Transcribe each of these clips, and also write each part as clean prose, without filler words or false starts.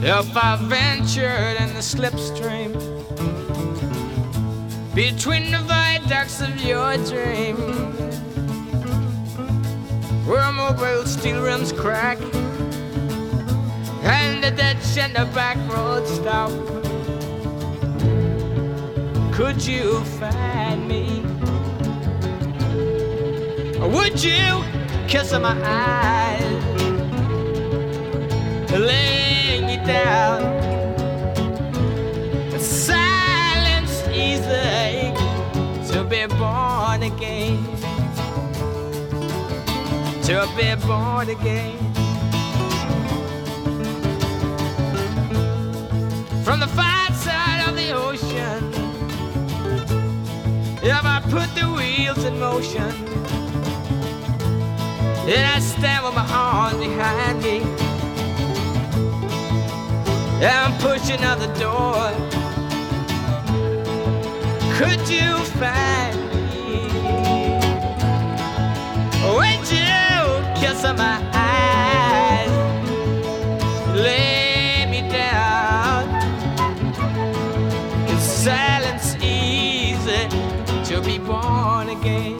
If I ventured in the slipstream between the viaducts of your dream, where mobile steel rims crack and the ditch and the back road stop, could you find me? Or would you kiss my eyes, lay me down? Silence easy to be born again, to be born again. From the far side of the ocean, if I put the wheels in motion, and I stand with my arms behind me, and I'm pushing out the door, could you find me? Would you kiss my eyes, lay me down? Is silence easy to be born again?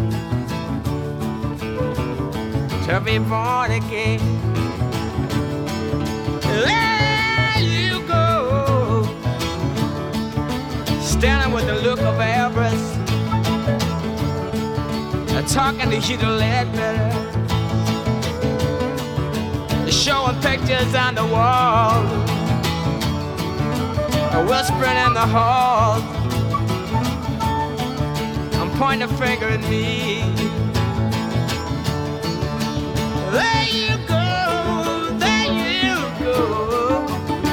To be born again. There you go, standing with the look of avarice, talking to Hugh Ledbetter, showing pictures on the wall, whispering in the hall. I'm pointing a finger at me. There you go, there you go,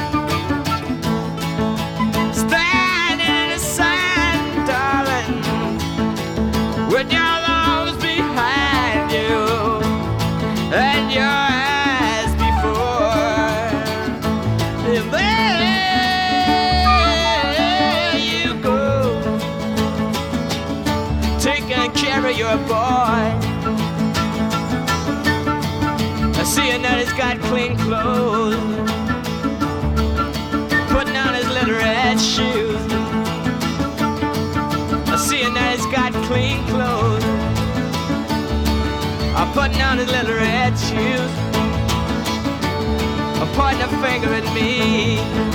standing in the sun, darling, with your arms behind you and your eyes before. There you go, taking care of your boy, seeing that he's got clean clothes, putting on his little red shoes. Seeing that he's got clean clothes, putting on his little red shoes, pointing a finger at me.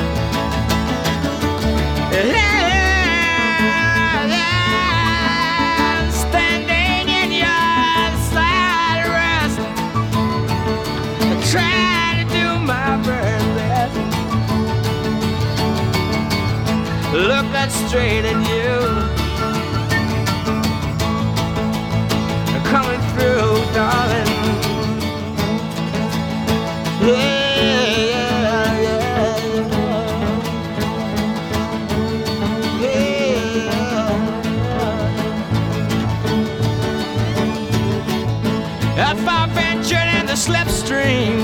Standing in your side rest, trying to do my very best, looking straight at you, coming through, darling. Yeah, yeah, yeah, yeah. If I ventured in the slipstream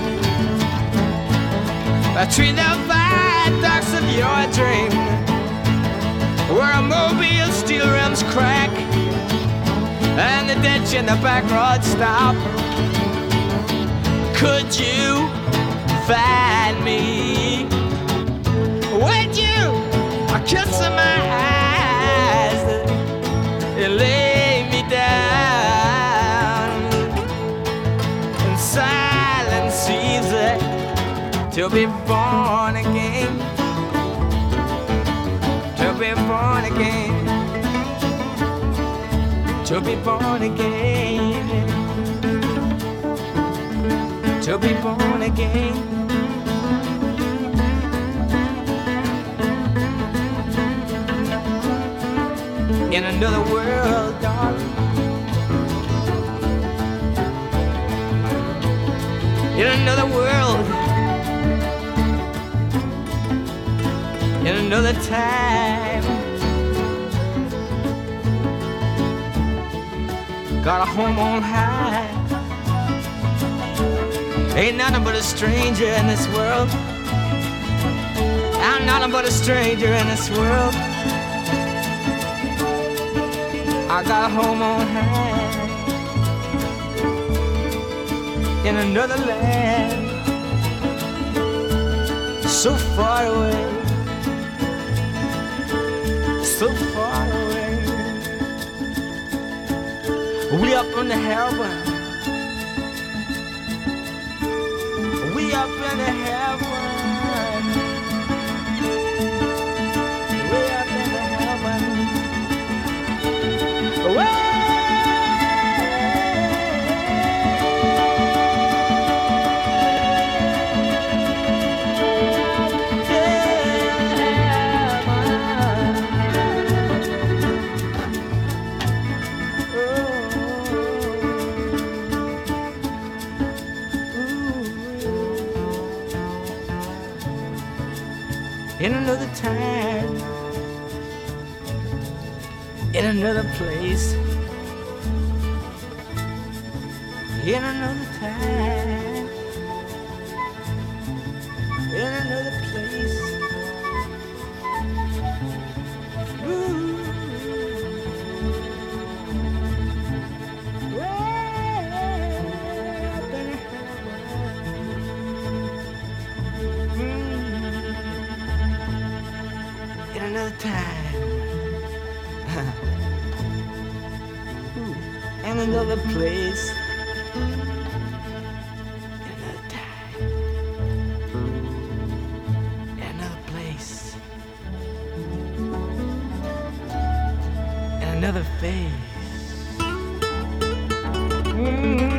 between the viaducts of your dream, where a mobile steel rims crack and the ditch in the back road stop, could you find me? Would you kiss my eyes and lay me down? In silence easy to be born again, to be born again, to be born again, to be born again. In another world, darling, in another world, in another time. Got a home on high, ain't nothing but a stranger in this world. I'm nothing but a stranger in this world. I got a home on high in another land. so far away, so far away. We up in the heaven, we up in the heaven, we up in the heaven. Away. In another time, in another place, in another time, in another place. Ooh. In another time, in another place, in another time, in another place, in another phase.